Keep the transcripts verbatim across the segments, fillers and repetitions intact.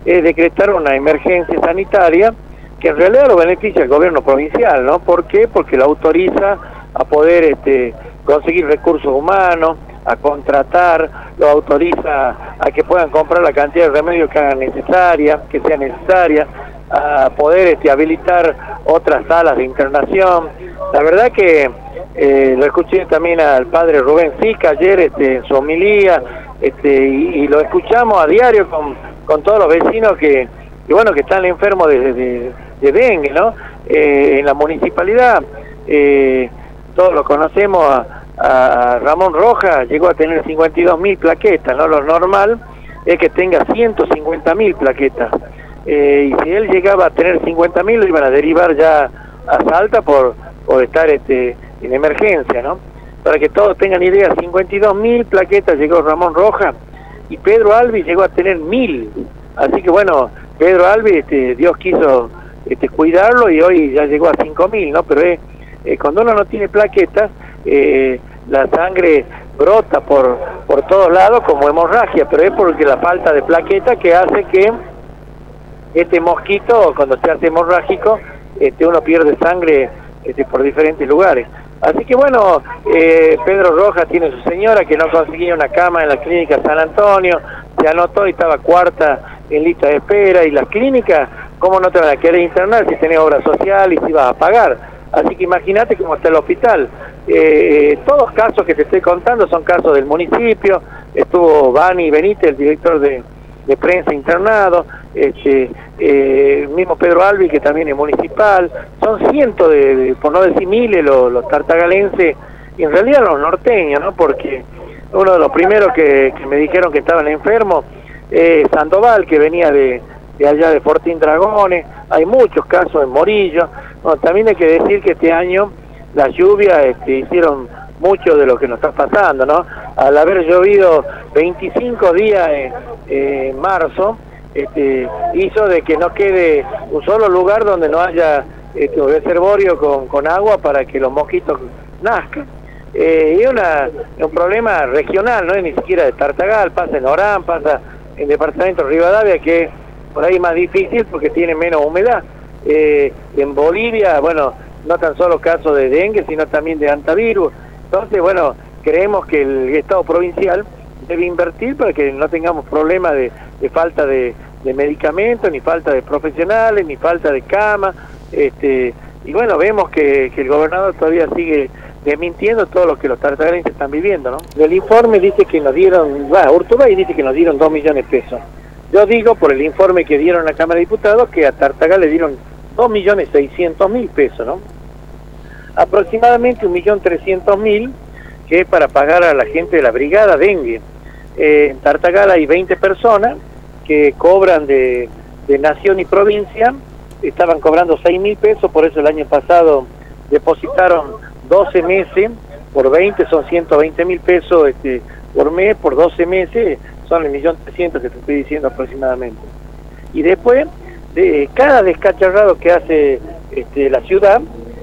es decretar una emergencia sanitaria que en realidad lo beneficia al gobierno provincial, ¿no? ¿Por qué? Porque lo autoriza a poder este, conseguir recursos humanos, a contratar, lo autoriza a que puedan comprar la cantidad de remedios que hagan necesaria, que sea necesaria, a poder este, habilitar otras salas de internación. La verdad que eh, lo escuché también al padre Rubén Sica ayer este, en su homilía, este, y, y lo escuchamos a diario con, con todos los vecinos que, que bueno que están enfermos de, de, de dengue, ¿no? Eh, en la municipalidad, eh, todos lo conocemos a, a Ramón Rojas, llegó a tener cincuenta y dos mil plaquetas, ¿no? Lo normal es que tenga ciento cincuenta mil plaquetas. Eh, y si él llegaba a tener cincuenta mil, lo iban a derivar ya a Salta por, por estar este, en emergencia, ¿no? Para que todos tengan idea, cincuenta y dos mil plaquetas llegó Ramón Rojas, y Pedro Albi llegó a tener mil. Así que bueno, Pedro Albi, este, Dios quiso este, cuidarlo y hoy ya llegó a cinco mil, ¿no? Pero eh, eh, cuando uno no tiene plaquetas, eh, la sangre brota por, por todos lados como hemorragia, pero es porque la falta de plaquetas que hace que este mosquito, cuando se hace hemorrágico, este, uno pierde sangre este, por diferentes lugares. Así que bueno, eh, Pedro Rojas tiene su señora que no conseguía una cama en la clínica San Antonio, se anotó y estaba cuarta en lista de espera, y las clínicas, ¿cómo no te van a querer internar si tenés obra social y si vas a pagar? Así que imagínate cómo está el hospital. Eh, todos casos que te estoy contando son casos del municipio. Estuvo Bani Benítez, el director de, de prensa internado, este, eh, mismo Pedro Albi, que también es municipal. Son cientos de, de por no decir miles, los, los tartagalenses, y en realidad los norteños, ¿no? Porque uno de los primeros que, que me dijeron que estaban enfermos es eh, Sandoval, que venía de, de allá de Fortín Dragones. Hay muchos casos en Morillo. Bueno, también hay que decir que este año las lluvias este, hicieron mucho de lo que nos está pasando, ¿no? Al haber llovido veinticinco días en, en marzo, este, hizo de que no quede un solo lugar donde no haya este, un reservorio con, con agua para que los mosquitos nazcan. Eh, y una, un problema regional, no es ni siquiera de Tartagal, pasa en Orán, pasa en departamento de Rivadavia, que es por ahí más difícil porque tiene menos humedad. Eh, en Bolivia, bueno, no tan solo casos de dengue, sino también de antivirus. Entonces, bueno, creemos que el Estado provincial debe invertir para que no tengamos problemas de, de falta de, de medicamentos, ni falta de profesionales, ni falta de camas. Este, y bueno, vemos que, que el gobernador todavía sigue desmintiendo todo lo que los tartagalenses están viviendo, ¿no? El informe dice que nos dieron, va, Urtubay dice que nos dieron dos millones de pesos. Yo digo, por el informe que dieron a la Cámara de Diputados, que a Tartagal le dieron dos millones seiscientos mil pesos, ¿no? Aproximadamente un millón trescientos mil, que es para pagar a la gente de la brigada dengue. Eh, en Tartagal hay veinte personas que cobran de, de nación y provincia, estaban cobrando seis mil pesos, por eso el año pasado depositaron doce meses, por veinte son ciento veinte mil pesos este, por mes, por doce meses son el millón trescientos que te estoy diciendo aproximadamente. Y después, de cada descacharrado que hace este, la ciudad,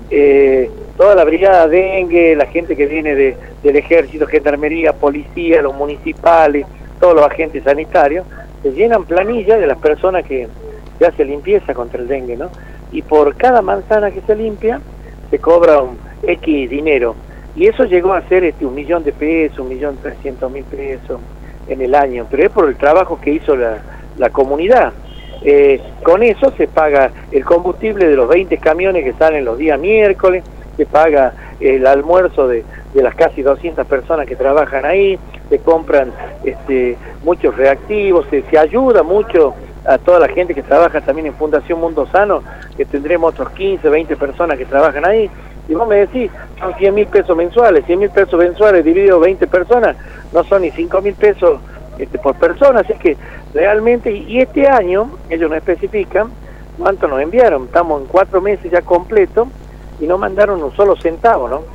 eh, toda la brigada dengue, la gente que viene de, del ejército, gendarmería, policía, los municipales, todos los agentes sanitarios, se llenan planillas de las personas que, que hacen limpieza contra el dengue, ¿no? Y por cada manzana que se limpia, se cobra un X dinero. Y eso llegó a ser este, un millón de pesos, un millón trescientos mil pesos en el año, pero es por el trabajo que hizo la, la comunidad. Eh, con eso se paga el combustible de los veinte camiones que salen los días miércoles, se paga el almuerzo de, de las casi doscientas personas que trabajan ahí, se compran este, muchos reactivos, se, se ayuda mucho a toda la gente que trabaja también en Fundación Mundo Sano, que tendremos otros quince, veinte personas que trabajan ahí. Y vos me decís, son cien mil pesos mensuales, cien mil pesos mensuales dividido veinte personas, no son ni cinco mil pesos este, por persona, así que realmente, y este año, ellos no especifican cuánto nos enviaron, estamos en cuatro meses ya completos, y no mandaron un solo centavo, ¿no?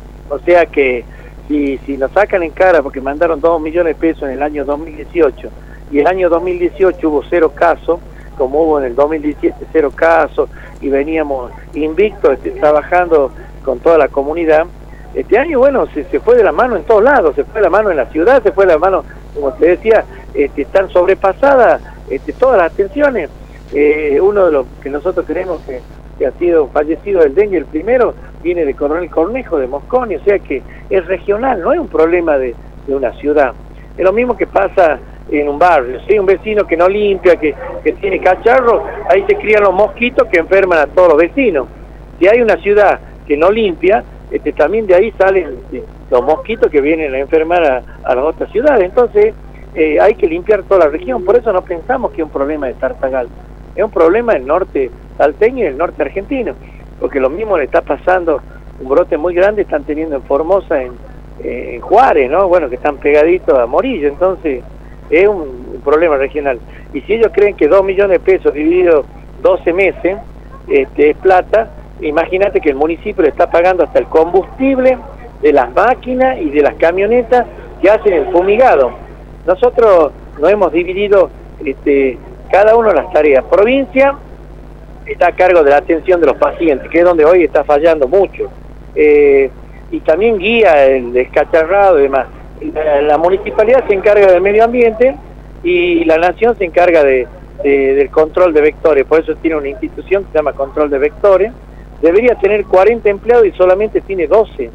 O sea que, si, si nos sacan en cara, porque mandaron dos millones de pesos en el año dos mil dieciocho, y el año dos mil dieciocho hubo cero casos, como hubo en el dos mil diecisiete cero casos, y veníamos invictos este, trabajando con toda la comunidad. Este año, bueno, se, se fue de la mano en todos lados, se fue de la mano en la ciudad, se fue de la mano, como te decía, este, están sobrepasadas este, todas las atenciones. Eh, uno de los que nosotros creemos que, que ha sido fallecido del dengue, el primero, viene de Coronel Cornejo, de Mosconi, o sea que es regional, no es un problema de, de una ciudad. Es lo mismo que pasa en un barrio, si hay un vecino que no limpia, que, que tiene cacharros, ahí se crían los mosquitos que enferman a todos los vecinos. Si hay una ciudad que no limpia, este, también de ahí salen este, los mosquitos que vienen a enfermar a, a las otras ciudades. Entonces eh, hay que limpiar toda la región, por eso no pensamos que es un problema de Tartagal, es un problema del norte salteño y del norte argentino, porque lo mismo le está pasando, un brote muy grande están teniendo en Formosa, en, eh, en Juárez, ¿no? Bueno, que están pegaditos a Morillo, entonces es un, un problema regional. Y si ellos creen que dos millones de pesos divididos doce meses este, es plata, imagínate que el municipio le está pagando hasta el combustible de las máquinas y de las camionetas que hacen el fumigado. Nosotros nos hemos dividido este, cada uno de las tareas. Provincia está a cargo de la atención de los pacientes, que es donde hoy está fallando mucho, eh, y también guía el descacharrado y demás. La, la municipalidad se encarga del medio ambiente y la nación se encarga de, de, del control de vectores, por eso tiene una institución que se llama control de vectores. Debería tener cuarenta empleados y solamente tiene doce.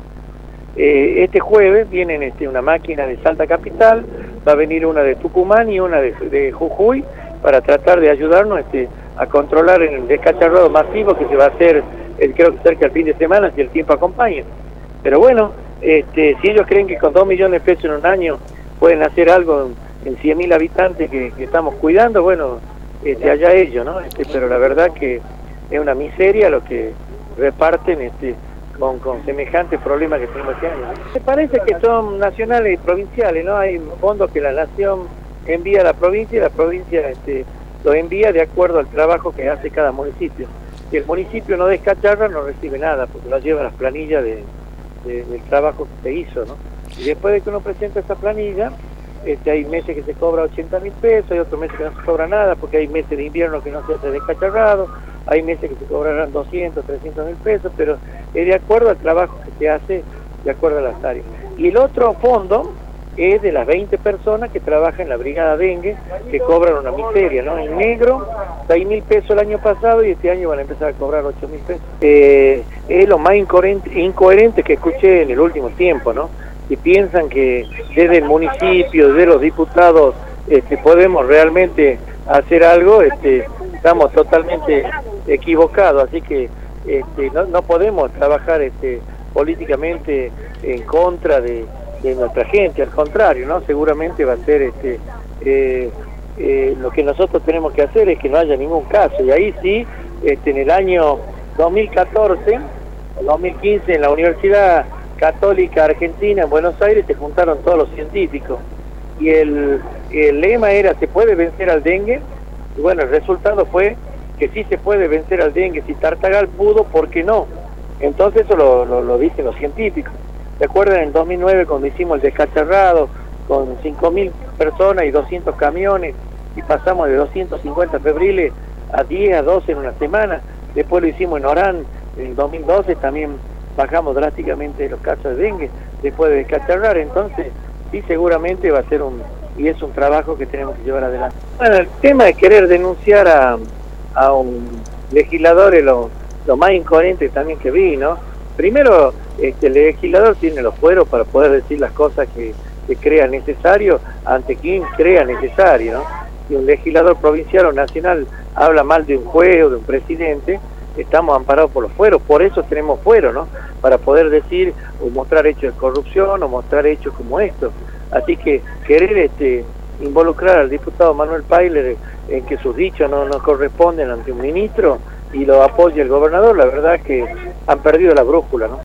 Eh, este jueves vienen este, una máquina de Salta Capital, va a venir una de Tucumán y una de, de Jujuy para tratar de ayudarnos este, a controlar el descacharrado masivo que se va a hacer, el, creo que cerca del fin de semana, si el tiempo acompaña. Pero bueno, este, si ellos creen que con dos millones de pesos en un año pueden hacer algo en cien mil habitantes que, que estamos cuidando, bueno, este, allá ellos, ¿no? Este, pero la verdad que es una miseria lo que reparten este, con, con semejantes problemas que tenemos este año. Me parece que son nacionales y provinciales, ¿no? Hay fondos que la nación envía a la provincia y la provincia este, lo envía de acuerdo al trabajo que hace cada municipio. Si el municipio no descacharra, no recibe nada, porque lo lleva a las planillas de, de, del trabajo que se hizo, ¿no? Y después de que uno presenta esa planilla, este, hay meses que se cobra ochenta mil pesos, hay otros meses que no se cobra nada, porque hay meses de invierno que no se hace descacharrado, hay meses que se cobrarán doscientos, trescientos mil pesos, pero es de acuerdo al trabajo que se hace, de acuerdo a las áreas. Y el otro fondo es de las veinte personas que trabajan en la brigada dengue, que cobran una miseria, ¿no? En negro, seis mil pesos el año pasado y este año van a empezar a cobrar ocho mil pesos. Eh, es lo más incoherente, incoherente que escuché en el último tiempo, ¿no? Si piensan que desde el municipio, desde los diputados, este, podemos realmente hacer algo, este, estamos totalmente equivocados, así que este, no, no podemos trabajar este, políticamente en contra de, de nuestra gente, al contrario, ¿no? Seguramente va a ser este, eh, eh, lo que nosotros tenemos que hacer es que no haya ningún caso, y ahí sí, este, en el año dos mil catorce, dos mil quince, en la Universidad Católica Argentina en Buenos Aires se juntaron todos los científicos y el, el lema era ¿se puede vencer al dengue? Y bueno, el resultado fue que sí se puede vencer al dengue. Si Tartagal pudo, ¿por qué no? Entonces eso lo, lo, lo dicen los científicos. ¿Se acuerdan en dos mil nueve cuando hicimos el descacharrado con cinco mil personas y doscientos camiones y pasamos de doscientos cincuenta febriles a diez, a doce en una semana? Después lo hicimos en Orán en dos mil doce, también bajamos drásticamente los casos de dengue después de descacharrar. Entonces sí, seguramente va a ser un, y es un trabajo que tenemos que llevar adelante. Bueno, el tema de querer denunciar a, a un legislador es lo, lo más incoherente también que vi, ¿no? Primero, este, el legislador tiene los fueros para poder decir las cosas que, que crea necesario ante quien crea necesario, ¿no? Si un legislador provincial o nacional habla mal de un juez o de un presidente, estamos amparados por los fueros, por eso tenemos fueros, ¿no? Para poder decir o mostrar hechos de corrupción o mostrar hechos como estos. Así que querer este, involucrar al diputado Manuel Pailer en que sus dichos no, no corresponden ante un ministro y lo apoye el gobernador, la verdad es que han perdido la brújula, ¿no?